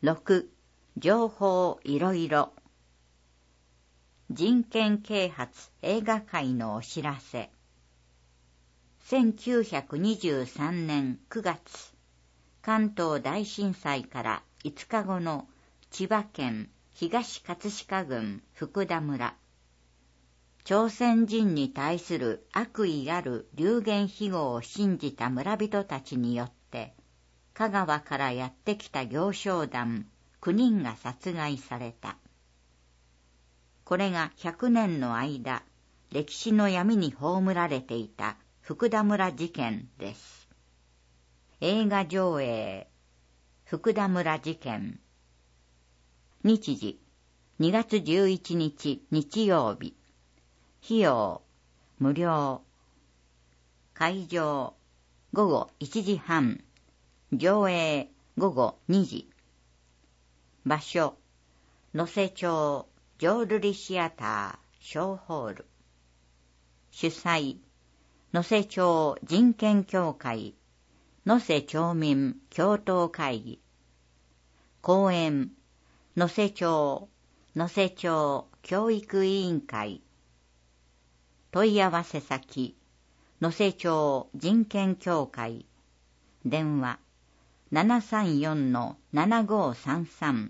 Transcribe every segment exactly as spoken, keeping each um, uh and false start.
ろく、情報いろいろ。人権啓発映画界のお知らせ。せんきゅうひゃくにじゅうさんねんくがつ、関東大震災からいつかごの千葉県東葛飾郡福田村。朝鮮人に対する悪意ある流言飛語を信じた村人たちによって、香川からやってきた行商団きゅうにんが殺害された。これがひゃくねんの間、歴史の闇に葬られていた福田村事件です。映画上映、福田村事件。日時、にがつじゅういちにち日曜日。費用、無料。会場、ごごいちじはん。上映、ごごにじ。場所、能勢町浄瑠璃シアター小ホール。主催、能勢町人権協会、能勢町民共闘会議。講演、能勢町、能勢町教育委員会。問い合わせ先、能勢町人権協会。電話、ななさんよんのななごさんさん。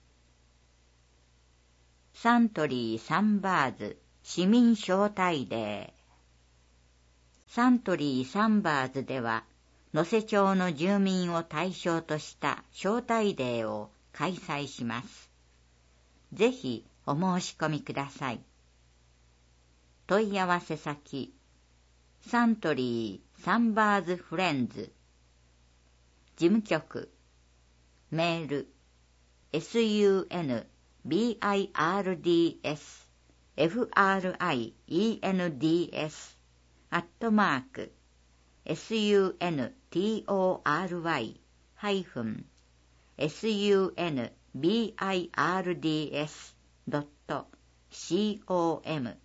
サントリーサンバーズ市民招待デー。サントリーサンバーズでは、能勢町の住民を対象とした招待デーを開催します。ぜひお申し込みください。問い合わせ先、サントリーサンバーズフレンズ。事務局、メール、エスユーエヌビーアイアールディーエスフライエンディーエス アットマーク エスユーエヌトロイ ハイフン エスユーエヌビーアイアールディーエス ドット コム。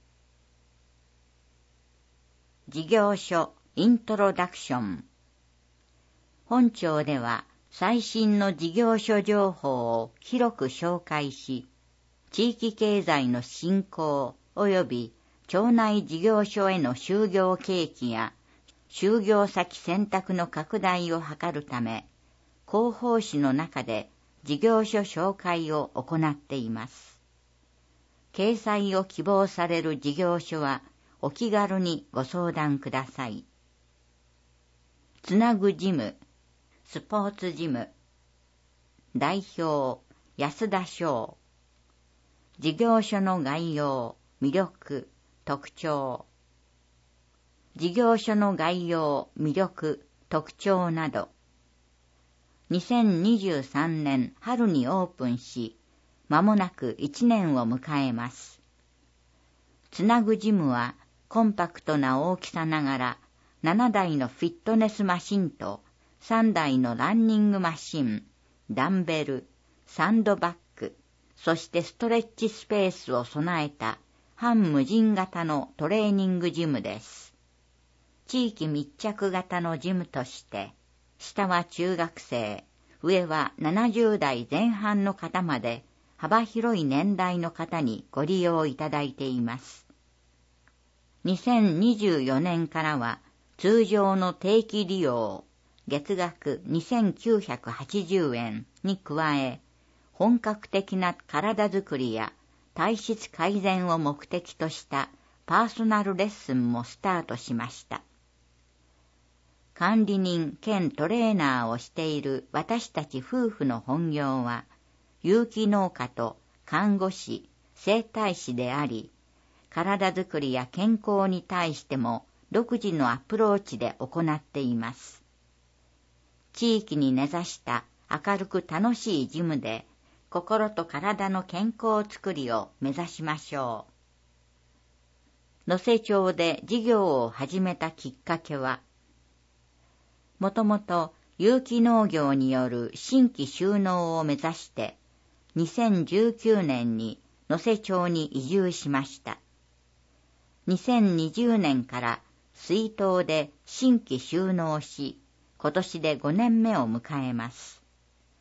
事業所イントロダクション。本庁では最新の事業所情報を広く紹介し、地域経済の振興及び町内事業所への就業契機や就業先選択の拡大を図るため、広報誌の中で事業所紹介を行っています。掲載を希望される事業所はお気軽にご相談ください。つなぐ事務、スポーツ事務。代表、安田翔。事業所の概要、魅力、特徴。事業所の概要、魅力、特徴など。にせんにじゅうさんねん春にオープンし、まもなくいちねんを迎えます。つなぐジムはコンパクトな大きさながら、ななだいのフィットネスマシンとさんだいのランニングマシン、ダンベル、サンドバッグ、そしてストレッチスペースを備えた半無人型のトレーニングジムです。地域密着型のジムとして、下は中学生、上はななじゅうだいぜん半の方まで幅広い年代の方にご利用いただいています。にせんにじゅうよねんからは通常の定期利用、月額にせんきゅうひゃくはちじゅうえんに加え、本格的な体づくりや体質改善を目的としたパーソナルレッスンもスタートしました。管理人兼トレーナーをしている私たち夫婦の本業は、有機農家と看護師、整体師であり、体づくりや健康に対しても独自のアプローチで行っています。地域に根ざした明るく楽しいジムで心と体の健康づくりを目指しましょう。能勢町で事業を始めたきっかけは、もともと有機農業による新規就農を目指してにせんじゅうきゅうねんに能勢町に移住しました。にせんにじゅうねんから水筒で新規就農し、今年でごねんめを迎えます。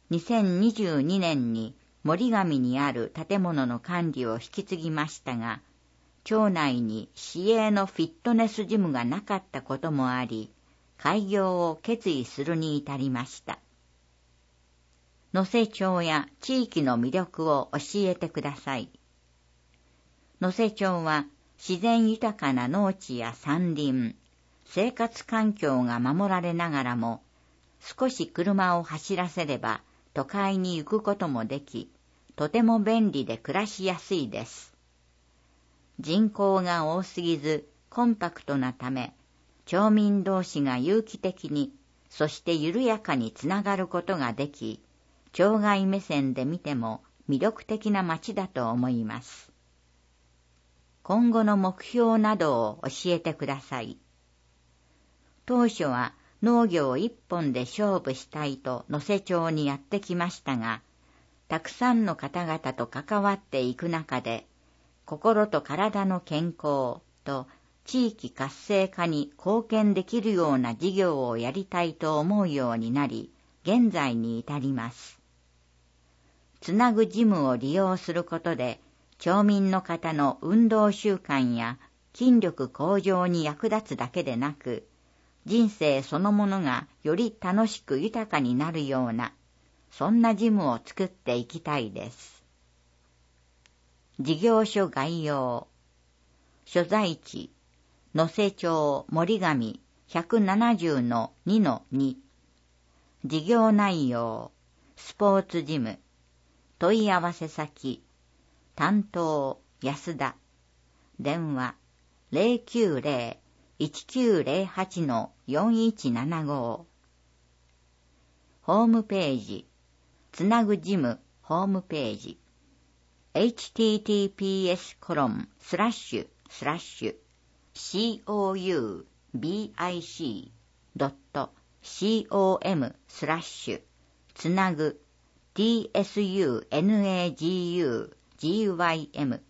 にせんにじゅうにねんに森上にある建物の管理を引き継ぎましたが、町内に市営のフィットネスジムがなかったこともあり、開業を決意するに至りました。能勢町や地域の魅力を教えてください。能勢町は自然豊かな農地や山林、生活環境が守られながらも、少し車を走らせれば都会に行くこともでき、とても便利で暮らしやすいです。人口が多すぎずコンパクトなため、町民同士が有機的に、そして緩やかにつながることができ、町外目線で見ても魅力的な町だと思います。今後の目標などを教えてください。当初は農業一本で勝負したいと能勢町にやってきましたが、たくさんの方々と関わっていく中で、心と体の健康と地域活性化に貢献できるような事業をやりたいと思うようになり、現在に至ります。つなぐジムを利用することで、町民の方の運動習慣や筋力向上に役立つだけでなく、人生そのものがより楽しく豊かになるような、そんなジムを作っていきたいです。事業所概要。所在地、能勢町森上 ひゃくななじゅうのにのに。事業内容、スポーツジム。問い合わせ先、担当安田。電話 ゼロきゅうゼロ いちきゅうゼロはち よんいちななご。ホームページ、つなぐジムホームページ。エイチティーティーピーエスコロンスラッシュスラッシュシーオーユービーアイシードットシーオーエムスラッシュつなぐ ティーエスユーエヌエージーユージーワイエム